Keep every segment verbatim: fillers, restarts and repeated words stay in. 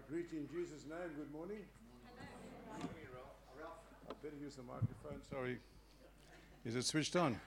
greet you in Jesus' name. Good morning. I better use the microphone. Sorry. Is it switched on?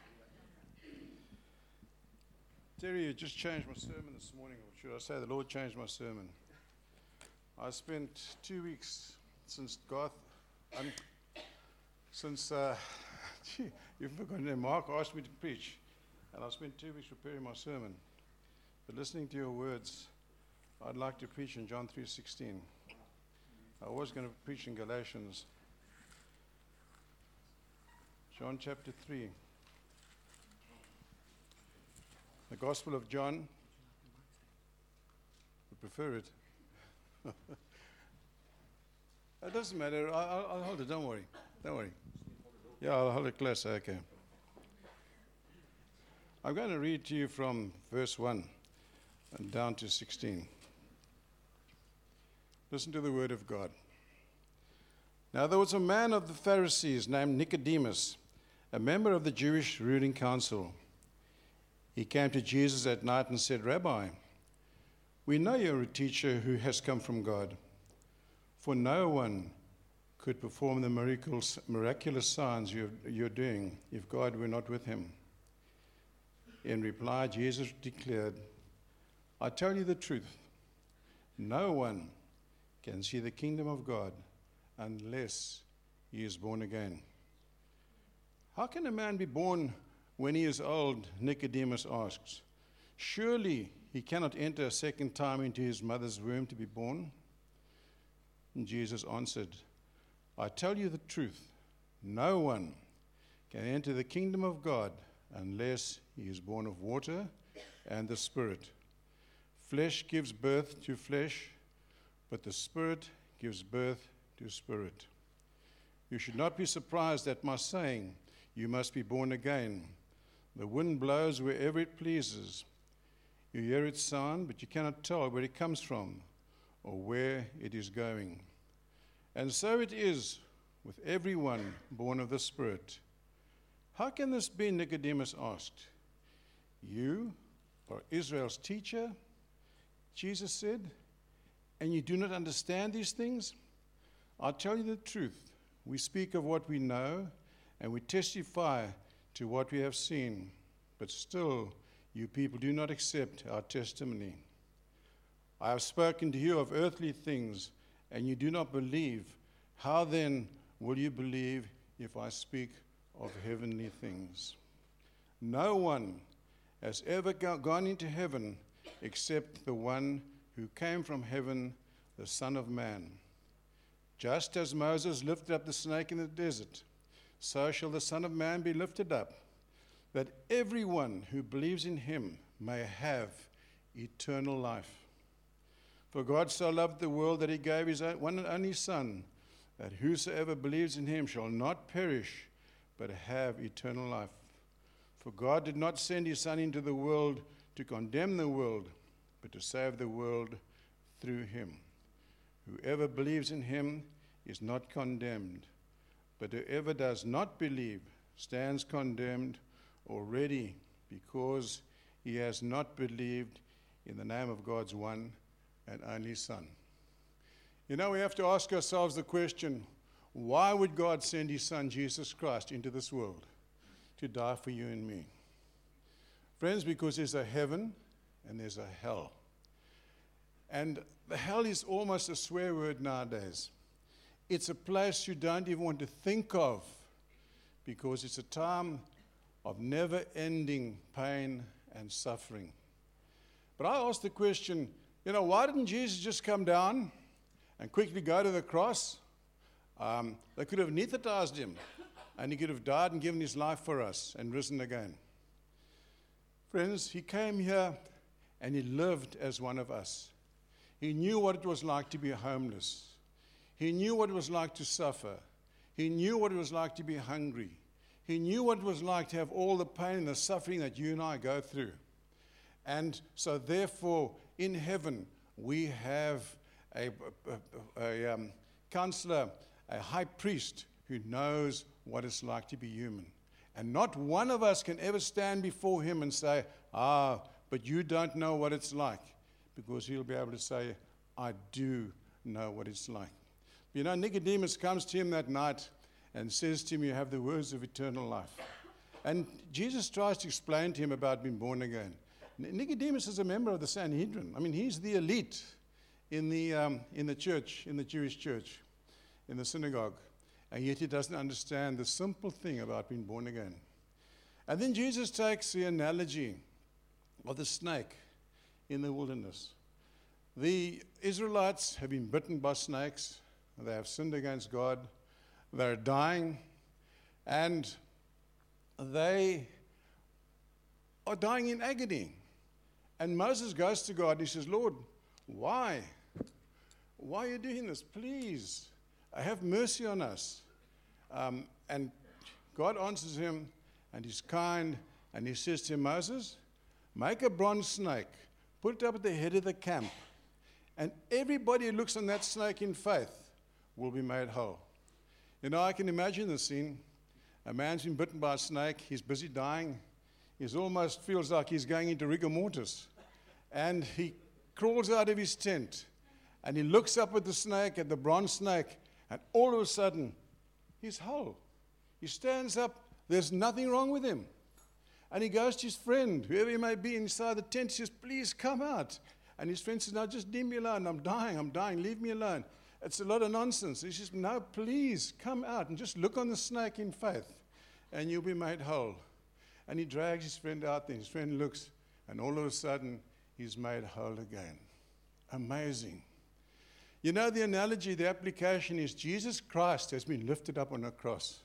Terry, you just changed my sermon this morning, or should I say the Lord changed my sermon. I spent two weeks since Garth, um, since, uh, gee, you've forgotten that Mark asked me to preach, and I spent two weeks preparing my sermon. But listening to your words, I'd like to preach in John three sixteen. I was going to preach in Galatians. John chapter three. The Gospel of John. I prefer it. It doesn't matter. I, I'll, I'll hold it. Don't worry. Don't worry. Yeah, I'll hold it close. Okay. I'm going to read to you from verse one and down to sixteen. Listen to the word of God. Now there was a man of the Pharisees named Nicodemus, a member of the Jewish ruling council. He came to Jesus at night and said, Rabbi, we know you're a teacher who has come from God, for no one could perform the miracles, miraculous signs you're, you're doing if God were not with him. In reply, Jesus declared, I tell you the truth, no one can see the kingdom of God unless he is born again. How can a man be born when he is old? Nicodemus asks. Surely he cannot enter a second time into his mother's womb to be born? And Jesus answered, I tell you the truth, no one can enter the kingdom of God unless he is born of water and the Spirit. Flesh gives birth to flesh, but the Spirit gives birth to spirit. You should not be surprised at my saying, you must be born again. The wind blows wherever it pleases. You hear its sound, but you cannot tell where it comes from or where it is going. And so it is with everyone born of the Spirit. How can this be? Nicodemus asked. You are Israel's teacher, Jesus said, and you do not understand these things? I'll tell you the truth. We speak of what we know, and we testify to what we have seen. But still, you people do not accept our testimony. I have spoken to you of earthly things, and you do not believe. How then will you believe if I speak of heavenly things? No one has ever gone into heaven except the one who came from heaven, the Son of Man. Just as Moses lifted up the snake in the desert, so shall the Son of Man be lifted up, that everyone who believes in him may have eternal life. For God so loved the world that he gave his one and only Son, that whosoever believes in him shall not perish, but have eternal life. For God did not send his Son into the world to condemn the world, but to save the world through him. Whoever believes in him is not condemned, but whoever does not believe stands condemned already, because he has not believed in the name of God's one and only Son. You know, we have to ask ourselves the question, why would God send his Son, Jesus Christ, into this world to die for you and me? Friends, because there's a heaven and there's a hell. And the hell is almost a swear word nowadays. It's a place you don't even want to think of, because it's a time of never-ending pain and suffering. But I asked the question, you know, why didn't Jesus just come down and quickly go to the cross? Um, they could have anesthetized him, and he could have died and given his life for us and risen again. Friends, he came here and he lived as one of us. He knew what it was like to be homeless. He knew what it was like to suffer. He knew what it was like to be hungry. He knew what it was like to have all the pain and the suffering that you and I go through. And so therefore, in heaven, we have a, a, a um, counselor, a high priest who knows what it's like to be human. And not one of us can ever stand before him and say, ah, but you don't know what it's like. Because he'll be able to say, I do know what it's like. You know, Nicodemus comes to him that night and says to him, you have the words of eternal life. And Jesus tries to explain to him about being born again. Nicodemus is a member of the Sanhedrin. I mean, he's the elite in the, um, in the church, in the Jewish church, in the synagogue. And yet he doesn't understand the simple thing about being born again. And then Jesus takes the analogy of the snake in the wilderness. The Israelites have been bitten by snakes. They have sinned against God. They're dying. And they are dying in agony. And Moses goes to God and he says, Lord, why? Why are you doing this? Please, have mercy on us. Um, and God answers him, and he's kind, and he says to him, Moses, make a bronze snake, put it up at the head of the camp, and everybody who looks on that snake in faith will be made whole. You know, I can imagine the scene. A man's been bitten by a snake. He's busy dying. He almost feels like he's going into rigor mortis. And he crawls out of his tent, and he looks up at the snake, at the bronze snake, and all of a sudden, he's whole. He stands up. There's nothing wrong with him. And he goes to his friend, whoever he may be inside the tent, he says, please come out. And his friend says, no, just leave me alone. I'm dying. I'm dying. Leave me alone. It's a lot of nonsense. He says, no, please come out and just look on the snake in faith, and you'll be made whole. And he drags his friend out there. His friend looks, and all of a sudden, he's made whole again. Amazing. You know, the analogy, the application is Jesus Christ has been lifted up on a cross.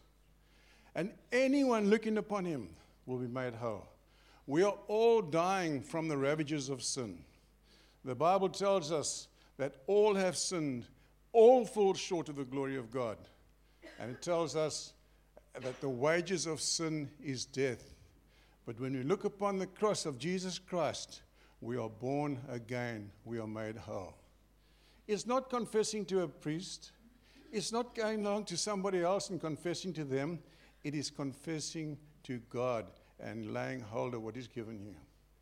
And anyone looking upon him will be made whole. We are all dying from the ravages of sin. The Bible tells us that all have sinned, all fall short of the glory of God. And it tells us that the wages of sin is death. But when we look upon the cross of Jesus Christ, we are born again. We are made whole. It's not confessing to a priest. It's not going along to somebody else and confessing to them. It is confessing to God and laying hold of what He's given you.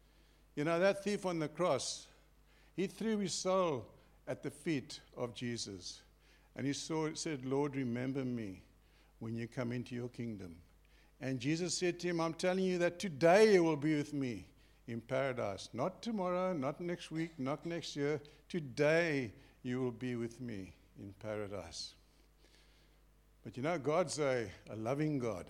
You know, that thief on the cross, he threw his soul at the feet of Jesus. And he saw, said, Lord, remember me when you come into your kingdom. And Jesus said to him, I'm telling you that today you will be with me in paradise. Not tomorrow, not next week, not next year. Today you will be with me in paradise. But you know, God's a, a loving God.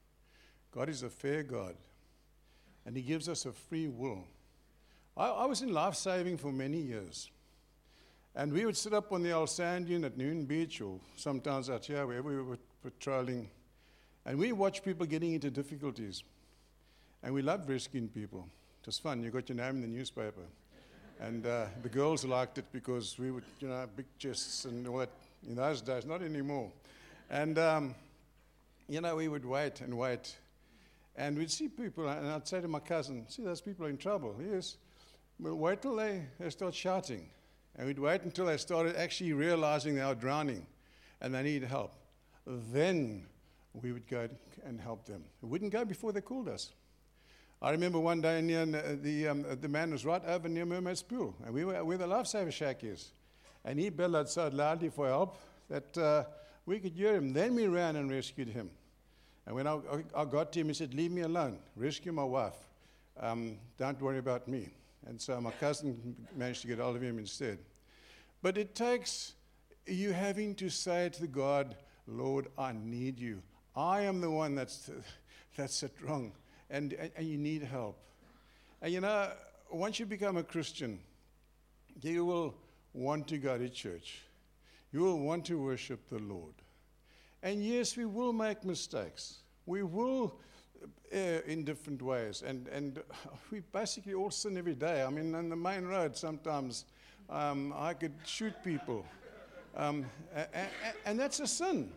God is a fair God. And He gives us a free will. I, I was in life saving for many years. And we would sit up on the old sand dune at Noon Beach, or sometimes out here, wherever we were patrolling. And we watched people getting into difficulties. And we loved rescuing people. It was fun. You got your name in the newspaper. And uh, the girls liked it because we would, you know, big chests and all that in those days, not anymore. And, um, you know, we would wait and wait. And we'd see people, and I'd say to my cousin, see, those people are in trouble. Yes. We'll wait till they, they start shouting. And we'd wait until they started actually realizing they were drowning and they needed help. Then we would go and help them. We wouldn't go before they called us. I remember one day near the um, the man was right over near Mermaid's Pool, and we were where the Lifesaver Shack is. And he bellowed so loudly for help that uh, we could hear him. Then we ran and rescued him. And when I, I, I got to him, he said, leave me alone. Rescue my wife. Um, don't worry about me. And so my cousin managed to get hold of him instead. But it takes you having to say to God, Lord, I need you. I am the one that's that's it wrong. And, and, and you need help. And you know, once you become a Christian, you will want to go to church. You will want to worship the Lord. And yes, we will make mistakes. We will err in different ways. And, and we basically all sin every day. I mean, on the main road, sometimes um, I could shoot people. Um, and, and that's a sin.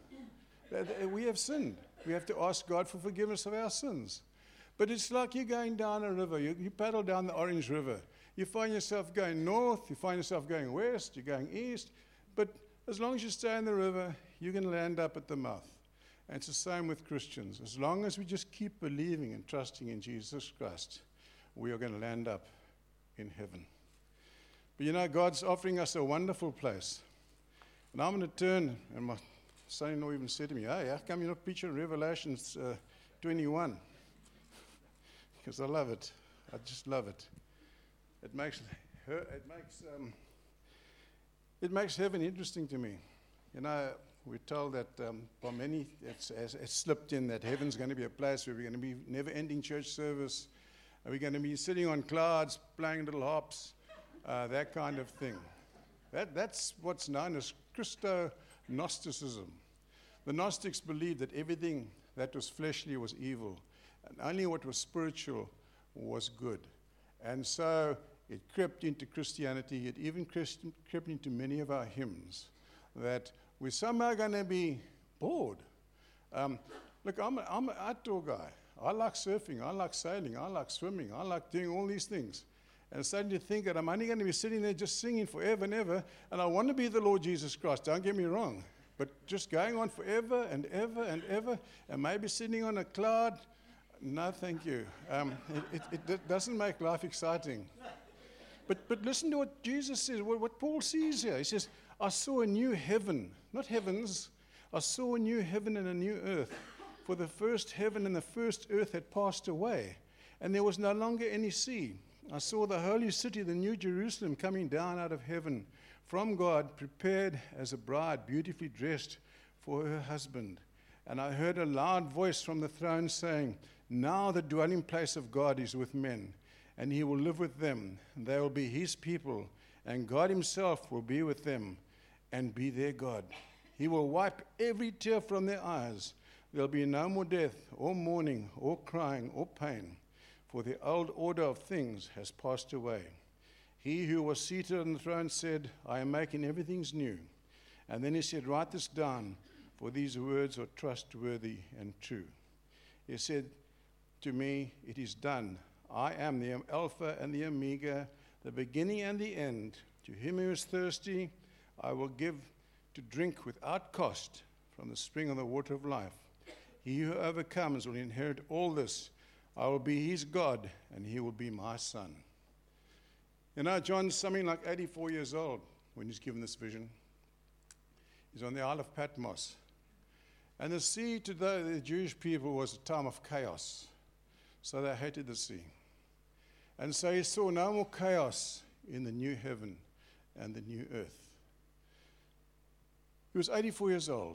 We have sinned. We have to ask God for forgiveness of our sins. But it's like you're going down a river. You, you paddle down the Orange River. You find yourself going north. You find yourself going west. You're going east. But as long as you stay in the river, you're going to land up at the mouth. And it's the same with Christians. As long as we just keep believing and trusting in Jesus Christ, we are going to land up in heaven. But you know, God's offering us a wonderful place. And I'm going to turn, and my son-in-law even said to me, hey, how come you're not preaching Revelation uh, twenty-one? Because I love it. I just love it. It makes her, it makes um, it makes heaven interesting to me. You know, we're told that um, by many, it's, it's, it's slipped in that heaven's going to be a place where we're going to be never-ending church service. We're going to be sitting on clouds, playing little harps, uh, that kind of thing. That, that's what's known as Christo-Gnosticism. The Gnostics believed that everything that was fleshly was evil, and only what was spiritual was good. And so it crept into Christianity. It even crept into many of our hymns, that we're somehow going to be bored. Um, look, I'm, a, I'm an outdoor guy. I like surfing. I like sailing. I like swimming. I like doing all these things. And I'm starting to think that I'm only going to be sitting there just singing forever and ever, and I want to be the Lord Jesus Christ. Don't get me wrong. But just going on forever and ever and ever, and maybe sitting on a cloud, no, thank you. Um, it, it, it doesn't make life exciting. But, but listen to what Jesus says, what, what Paul sees here. He says, I saw a new heaven, not heavens. I saw a new heaven and a new earth. For the first heaven and the first earth had passed away, and there was no longer any sea. I saw the holy city, the new Jerusalem, coming down out of heaven from God, prepared as a bride, beautifully dressed for her husband. And I heard a loud voice from the throne saying, now the dwelling place of God is with men, and he will live with them, and they will be his people, and God himself will be with them and be their God. He will wipe every tear from their eyes. There will be no more death, or mourning, or crying, or pain, for the old order of things has passed away. He who was seated on the throne said, I am making everything new. And then he said, write this down, for these words are trustworthy and true. He said to me, it is done. I am the Alpha and the Omega, the beginning and the end. To him who is thirsty, I will give to drink without cost from the spring of the water of life. He who overcomes will inherit all this. I will be his God, and he will be my son. You know, John's something like eighty-four years old when he's given this vision. He's on the Isle of Patmos. And the sea to the, the Jewish people was a time of chaos. So they hated the sea. And so he saw no more chaos in the new heaven and the new earth. He was eighty-four years old.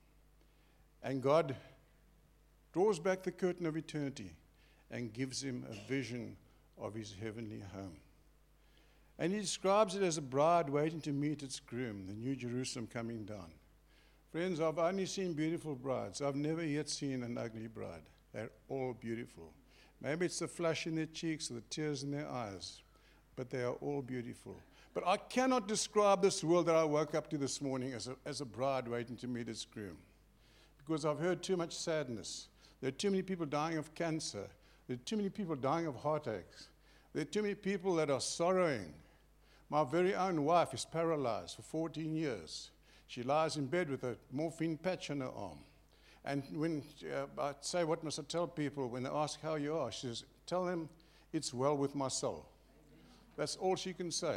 And God draws back the curtain of eternity and gives him a vision of his heavenly home. And he describes it as a bride waiting to meet its groom, the new Jerusalem coming down. Friends, I've only seen beautiful brides. I've never yet seen an ugly bride. They're all beautiful. Maybe it's the flush in their cheeks or the tears in their eyes, but they are all beautiful. But I cannot describe this world that I woke up to this morning as a, as a bride waiting to meet its groom, because I've heard too much sadness. There are too many people dying of cancer. There are too many people dying of heartaches. There are too many people that are sorrowing. My very own wife is paralyzed for fourteen years. She lies in bed with a morphine patch on her arm. And when uh, I say, what must I tell people when they ask how you are? She says, tell them it's well with my soul. That's all she can say.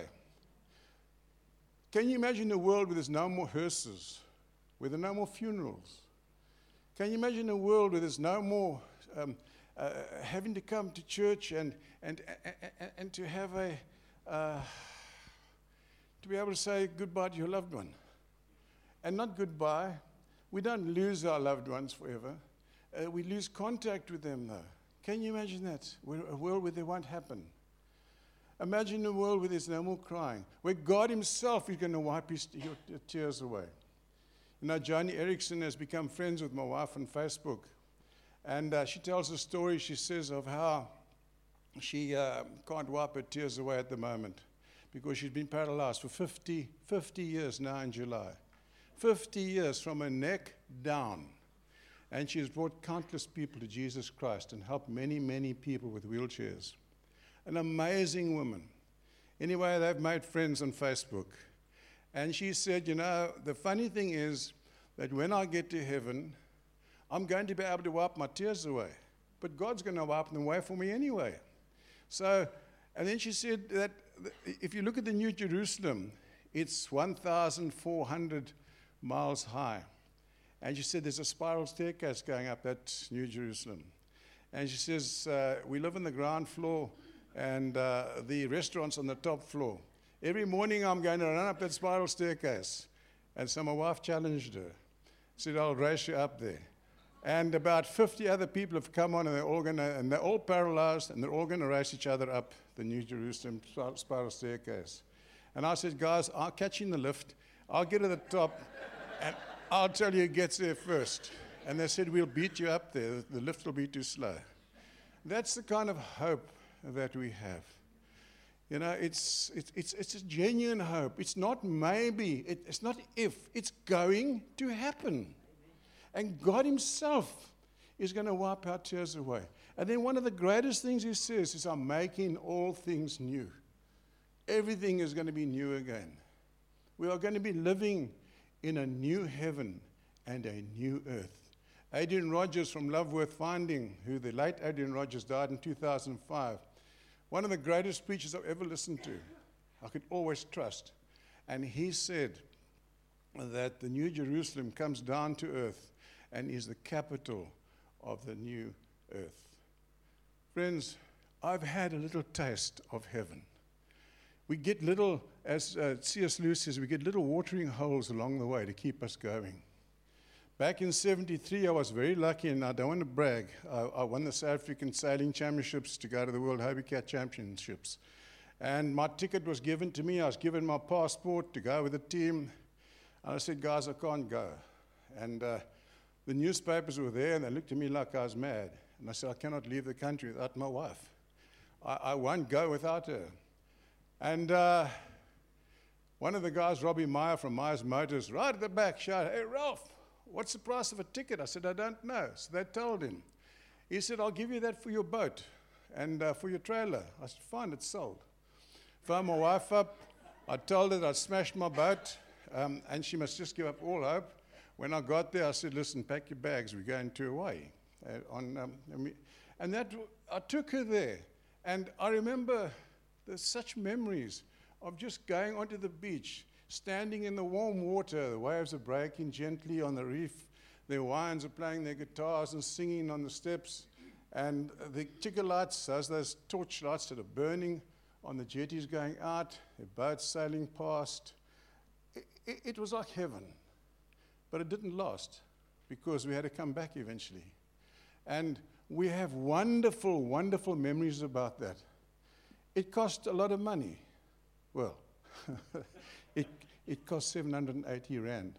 Can you imagine a world where there's no more hearses, where there are no more funerals? Can you imagine a world where there's no more um, uh, having to come to church and and and, and to have a uh, to be able to say goodbye to your loved one, and not goodbye. We don't lose our loved ones forever. Uh, we lose contact with them, though. Can you imagine that? A world where that won't happen. Imagine a world where there's no more crying, where God himself is going to wipe his, your tears away. You know, Joni Erickson has become friends with my wife on Facebook. And uh, she tells a story, she says, of how she uh, can't wipe her tears away at the moment because she's been paralyzed for fifty, fifty years now in July. fifty years from her neck down. And she's brought countless people to Jesus Christ and helped many, many people with wheelchairs. An amazing woman. Anyway, they've made friends on Facebook. And she said, you know, the funny thing is that when I get to heaven, I'm going to be able to wipe my tears away. But God's going to wipe them away for me anyway. So, and then she said that if you look at the New Jerusalem, it's one thousand four hundred miles high. And she said, there's a spiral staircase going up that New Jerusalem. And she says, uh, we live on the ground floor and uh, the restaurant's on the top floor. Every morning I'm going to run up that spiral staircase. And so my wife challenged her. Said, I'll race you up there. And about fifty other people have come on, and they're all going to, and they're all paralyzed, and they're all going to race each other up the New Jerusalem spiral staircase. And I said, guys, I'll catch you in the lift. I'll get to the top, and I'll tell you who gets there first. And they said, we'll beat you up there. The lift will be too slow. That's the kind of hope that we have. You know, it's, it's, it's, it's a genuine hope. It's not maybe. It, it's not if. It's going to happen. And God himself is going to wipe our tears away. And then one of the greatest things he says is, I'm making all things new. Everything is going to be new again. We are going to be living in a new heaven and a new earth. Adrian Rogers from Love Worth Finding, who the late Adrian Rogers died in two thousand five, one of the greatest preachers I've ever listened to. I could always trust. And he said that the New Jerusalem comes down to earth and is the capital of the new earth. Friends, I've had a little taste of heaven. We get little, as uh, C S Lewis says, we get little watering holes along the way to keep us going. Back in seventy-three, I was very lucky, and I don't want to brag. I, I won the South African Sailing Championships to go to the World Hobie Cat Championships. And my ticket was given to me. I was given my passport to go with the team. And I said, guys, I can't go. And uh, the newspapers were there, and they looked at me like I was mad. And I said, I cannot leave the country without my wife. I, I won't go without her. And uh, one of the guys, Robbie Meyer from Myers Motors, right at the back shouted, hey, Ralph, what's the price of a ticket? I said, I don't know. So they told him. He said, I'll give you that for your boat and uh, for your trailer. I said, fine, it's sold. Phoned my wife up. I told her that I'd smashed my boat, um, and she must just give up all hope. When I got there, I said, listen, pack your bags. We're going to Hawaii. Uh, on, um, and, we, and that, I took her there. And I remember there's such memories of just going onto the beach, standing in the warm water. The waves are breaking gently on the reef. The Hawaiians are playing their guitars and singing on the steps. And the ticker lights, those, those torch lights that are burning on the jetties going out, the boats sailing past. It, it, it was like heaven. But it didn't last because we had to come back eventually. And we have wonderful, wonderful memories about that. It cost a lot of money. Well, it, it cost seven hundred eighty rand.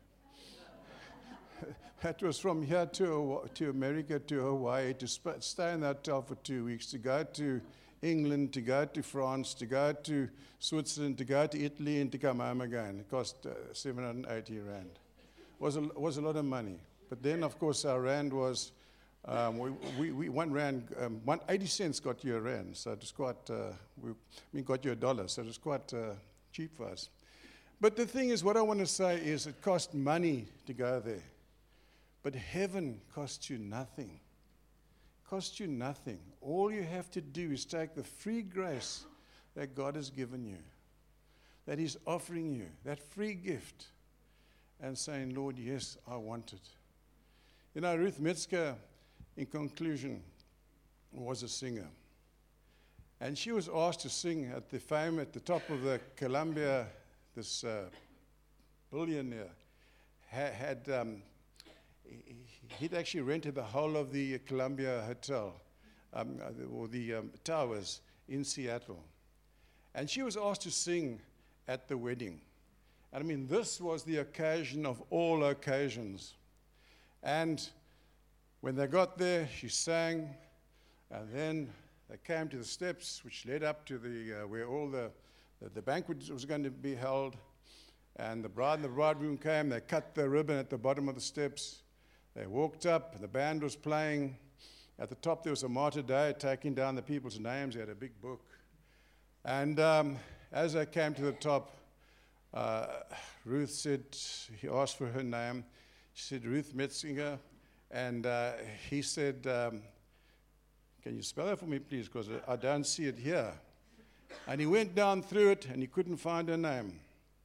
That was from here to, to America, to Hawaii, to sp- stay in the hotel for two weeks, to go to England, to go to France, to go to Switzerland, to go to Italy, and to come home again. It cost uh, seven hundred eighty rand. Was a, was a lot of money. But then, of course, our rand was, um, we, we, we, one rand, um, one, eighty cents got you a rand. So it was quite, uh, we, I mean, got you a dollar. So it was quite uh, cheap for us. But the thing is, what I want to say is it cost money to go there. But heaven costs you nothing. Costs you nothing. All you have to do is take the free grace that God has given you, that he's offering you, that free gift, and saying, Lord, yes, I want it. You know, Ruth Metzger, in conclusion, was a singer. And she was asked to sing at the fame at the top of the Columbia. This uh, billionaire ha- had, um, he, he'd actually rented the whole of the Columbia Hotel, um, or the um, towers in Seattle. And she was asked to sing at the wedding. And I mean, this was the occasion of all occasions. And when they got there, she sang, and then they came to the steps which led up to the uh, where all the, the the banquet was going to be held. And the bride and the bridegroom came. They cut the ribbon at the bottom of the steps. They walked up. The band was playing. At the top, there was a martyr day taking down the people's names. They had a big book. And um, as they came to the top, Uh, Ruth said, he asked for her name. She said, Ruth Metzinger. And uh, he said, um, can you spell that for me, please? Because I don't see it here. And he went down through it, and he couldn't find her name.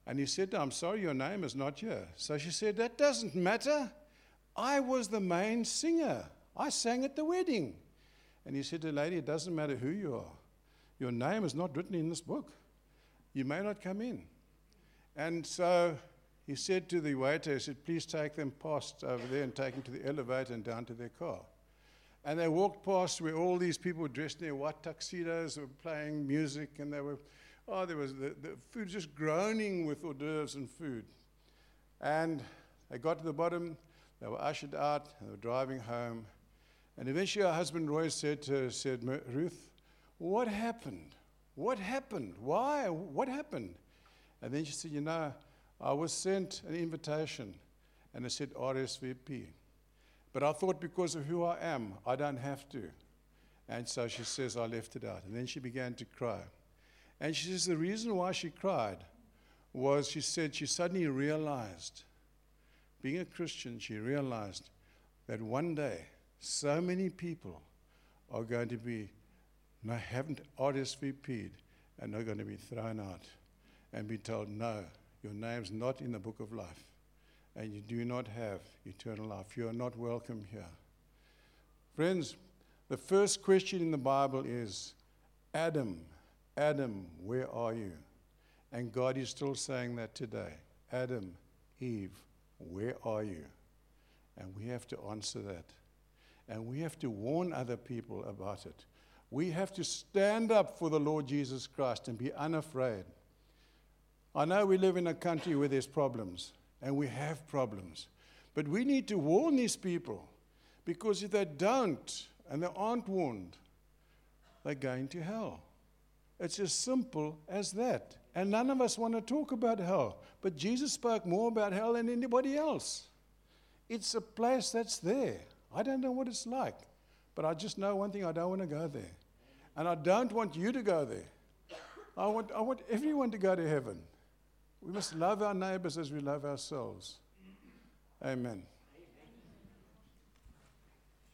And he said, I'm sorry, your name is not here. So she said, that doesn't matter. I was the main singer. I sang at the wedding. And he said to the lady, it doesn't matter who you are. Your name is not written in this book. You may not come in. And so he said to the waiter, he said, please take them past over there and take them to the elevator and down to their car. And they walked past where all these people were dressed in their white tuxedos, were playing music, and they were, oh, there was the, the food just groaning with hors d'oeuvres and food. And they got to the bottom, they were ushered out, and they were driving home. And eventually her husband Roy said to her, said, Ruth, what happened? What happened? Why? What happened? And then she said, you know, I was sent an invitation, and it said R S V P. But I thought because of who I am, I don't have to. And so she says, I left it out. And then she began to cry. And she says the reason why she cried was, she said, she suddenly realized, being a Christian, she realized that one day so many people are going to be, no, haven't R S V P'd, and are going to be thrown out and be told, no, your name's not in the book of life, and you do not have eternal life. You are not welcome here. Friends, the first question in the Bible is, Adam, Adam, where are you? And God is still saying that today. Adam, Eve, where are you? And we have to answer that. And we have to warn other people about it. We have to stand up for the Lord Jesus Christ and be unafraid. I know we live in a country where there's problems, and we have problems. But we need to warn these people, because if they don't, and they aren't warned, they're going to hell. It's as simple as that. And none of us want to talk about hell. But Jesus spoke more about hell than anybody else. It's a place that's there. I don't know what it's like. But I just know one thing, I don't want to go there. And I don't want you to go there. I want, I want everyone to go to heaven. We must love our neighbors as we love ourselves. Amen.